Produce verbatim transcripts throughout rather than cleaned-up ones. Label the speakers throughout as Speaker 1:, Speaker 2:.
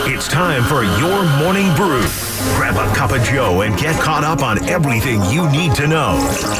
Speaker 1: It's time for your morning brew. Grab a cup of Joe and get caught up on everything you need to know.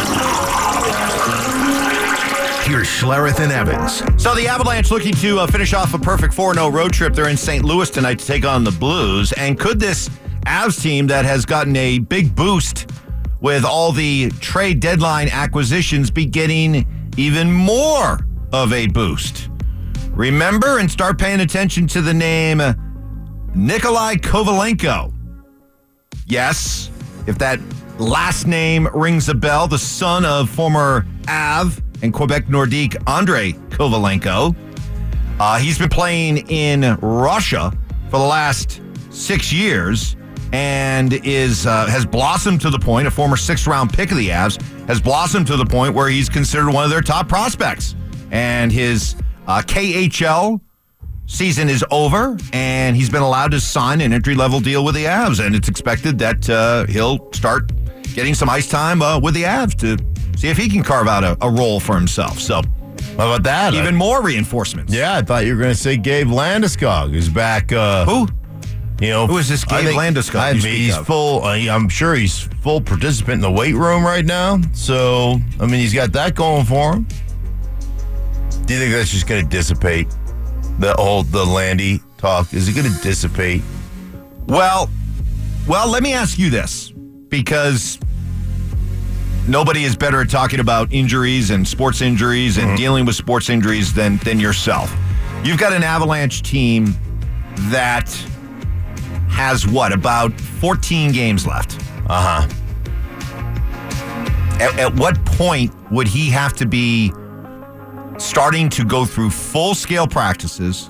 Speaker 1: Here's Schlereth and Evans.
Speaker 2: So the Avalanche looking to uh, finish off a perfect four oh road trip. They're in Saint Louis tonight to take on the Blues. And could this Avs team that has gotten a big boost with all the trade deadline acquisitions be getting even more of a boost? Remember and start paying attention to the name Nikolai Kovalenko. Yes, if that last name rings a bell, the son of former Av and Quebec Nordique Andrei Kovalenko. Uh, he's been playing in Russia for the last six years and is uh, has blossomed to the point, a former sixth-round pick of the Avs, has blossomed to the point where he's considered one of their top prospects. And his uh, K H L season is over, and he's been allowed to sign an entry-level deal with the Avs, and it's expected that uh, he'll start getting some ice time uh, with the Avs to see if he can carve out a, a role for himself. So,
Speaker 3: how about that?
Speaker 2: Even
Speaker 3: I,
Speaker 2: more reinforcements.
Speaker 3: Yeah, I thought you were going to say Gabe Landeskog is back. Uh,
Speaker 2: Who?
Speaker 3: You know,
Speaker 2: Who is this Gabe Landeskog?
Speaker 3: I mean, he's
Speaker 2: of?
Speaker 3: full. Uh, I'm sure he's full participant in the weight room right now. So, I mean, he's got that going for him. Do you think that's just going to dissipate? The whole the Landy talk, is it going to dissipate?
Speaker 2: Well, well, let me ask you this, because nobody is better at talking about injuries and sports injuries and mm-hmm. dealing with sports injuries than than yourself. You've got an Avalanche team that has what, about fourteen games left.
Speaker 3: Uh-huh.
Speaker 2: At, at what point would he have to be starting to go through full-scale practices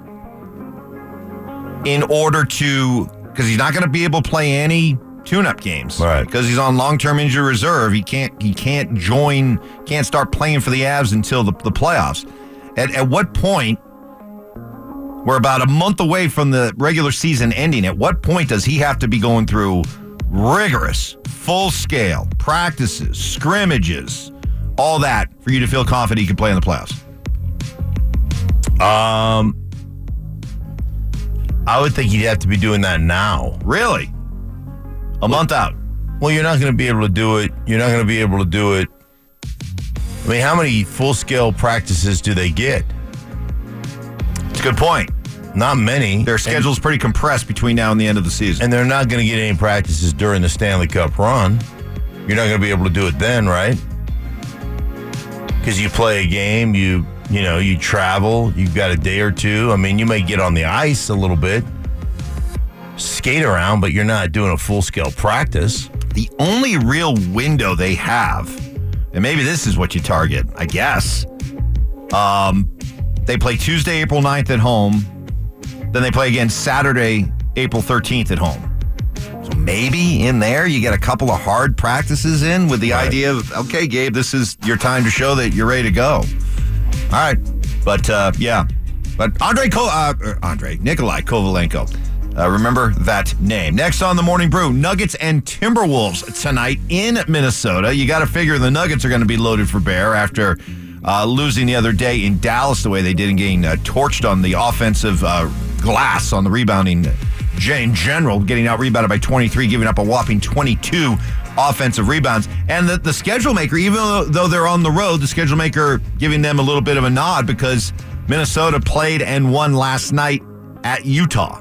Speaker 2: in order to, because he's not going to be able to play any tune-up games,
Speaker 3: right? Because
Speaker 2: he's on long-term injury reserve. He can't he can't join, can't start playing for the Avs until the, the playoffs. At, at what point, we're about a month away from the regular season ending, at what point does he have to be going through rigorous, full-scale practices, scrimmages, all that for you to feel confident he can play in the playoffs?
Speaker 3: Um, I would think he'd have to be doing that now.
Speaker 2: Really? A month out?
Speaker 3: Well, you're not going to be able to do it. You're not going to be able to do it. I mean, how many full-scale practices do they get?
Speaker 2: It's a good point.
Speaker 3: Not many.
Speaker 2: Their schedule's and, pretty compressed between now and the end of the season.
Speaker 3: And they're not going to get any practices during the Stanley Cup run. You're not going to be able to do it then, right? Because you play a game, you... You know, you travel, you've got a day or two. I mean, you may get on the ice a little bit, skate around, but you're not doing a full-scale practice.
Speaker 2: The only real window they have, and maybe this is what you target, I guess, um, they play Tuesday, April ninth at home. Then they play again Saturday, April thirteenth at home. So maybe in there you get a couple of hard practices in with the right. idea of, okay, Gabe, this is your time to show that you're ready to go. All right, but uh, yeah, but Andrei, Ko- uh, Andrei Nikolai Kovalenko, uh, remember that name. Next on the Morning Brew, Nuggets and Timberwolves tonight in Minnesota. You got to figure the Nuggets are going to be loaded for bear after uh, losing the other day in Dallas the way they did and getting uh, torched on the offensive uh, glass on the rebounding in general, getting out rebounded by twenty-three, giving up a whopping twenty-two offensive rebounds. And the, the schedule maker, even though, though they're on the road, the schedule maker giving them a little bit of a nod because Minnesota played and won last night at Utah.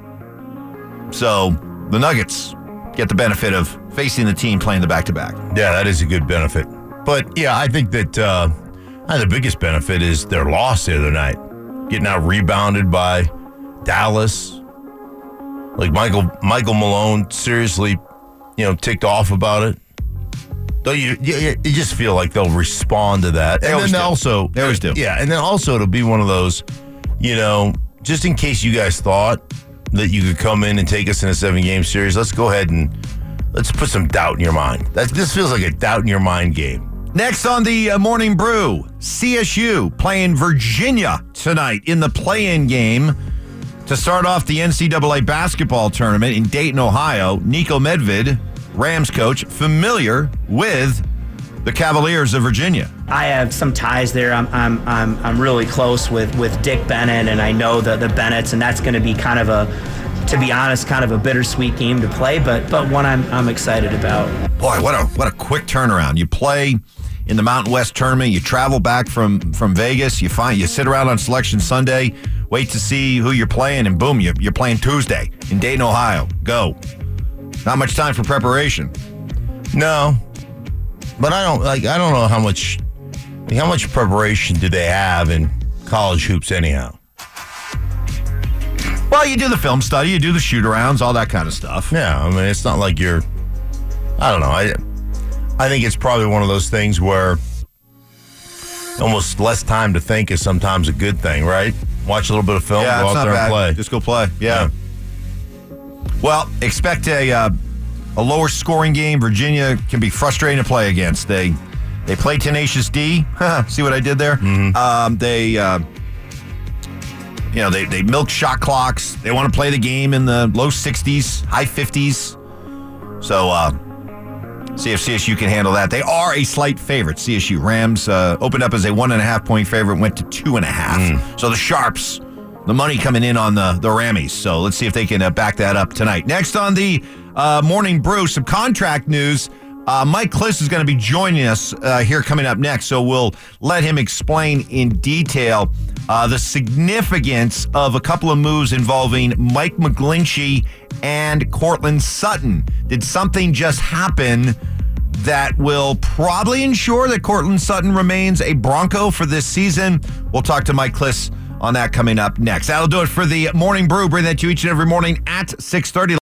Speaker 2: So the Nuggets get the benefit of facing the team playing the back-to-back.
Speaker 3: Yeah, that is a good benefit. But, yeah, I think that uh, the biggest benefit is their loss the other night. Getting out rebounded by Dallas. Like Michael Michael Malone seriously, you know, ticked off about it. Though you, you, you just feel like they'll respond to that.
Speaker 2: They
Speaker 3: and
Speaker 2: always
Speaker 3: then
Speaker 2: do.
Speaker 3: also,
Speaker 2: they always do.
Speaker 3: Yeah, and then also it'll be one of those, you know, just in case you guys thought that you could come in and take us in a seven-game series, let's go ahead and let's put some doubt in your mind. That this feels like a doubt in your mind game.
Speaker 2: Next on the uh, Morning Brew, C S U playing Virginia tonight in the play-in game to start off the N C double A basketball tournament in Dayton, Ohio. Niko Medved, Rams coach, familiar with the Cavaliers of Virginia.
Speaker 4: I have some ties there. I'm I'm I'm I'm really close with, with Dick Bennett, and I know the the Bennetts, and that's going to be kind of a to be honest, kind of a bittersweet game to play, but but one I'm I'm excited about.
Speaker 2: Boy, what a what a quick turnaround. You play in the Mountain West tournament, you travel back from, from Vegas, you find you sit around on Selection Sunday, wait to see who you're playing, and boom, you're, you're playing Tuesday in Dayton, Ohio. Go. Not much time for preparation.
Speaker 3: No, but I don't like. I don't know how much like, how much preparation do they have in college hoops anyhow.
Speaker 2: Well, you do the film study, you do the shoot-arounds, all that kind of stuff.
Speaker 3: Yeah, I mean, it's not like you're. I don't know. I I think it's probably one of those things where almost less time to think is sometimes a good thing, right? Watch a little bit of film,
Speaker 2: Yeah,
Speaker 3: go
Speaker 2: it's
Speaker 3: out
Speaker 2: not
Speaker 3: there
Speaker 2: bad.
Speaker 3: and play.
Speaker 2: Just go play. Yeah.
Speaker 3: Yeah.
Speaker 2: Well, expect a uh, a lower scoring game. Virginia can be frustrating to play against. They they play Tenacious D. See what I did there?
Speaker 3: Mm-hmm.
Speaker 2: Um, they uh, you know they they milk shot clocks. They want to play the game in the low sixties, high fifties. So uh, see if C S U can handle that. They are a slight favorite. C S U Rams uh, opened up as a one and a half point favorite, went to two and a half.
Speaker 3: Mm.
Speaker 2: So the Sharps. The money coming in on the, the Rammies. So let's see if they can uh, back that up tonight. Next on the uh, Morning Brew, some contract news. Uh, Mike Klis is going to be joining us uh, here coming up next. So we'll let him explain in detail uh, the significance of a couple of moves involving Mike McGlinchey and Courtland Sutton. Did something just happen that will probably ensure that Courtland Sutton remains a Bronco for this season? We'll talk to Mike Klis on that coming up next. That'll do it for the Morning Brew. Bring that to you each and every morning at six thirty.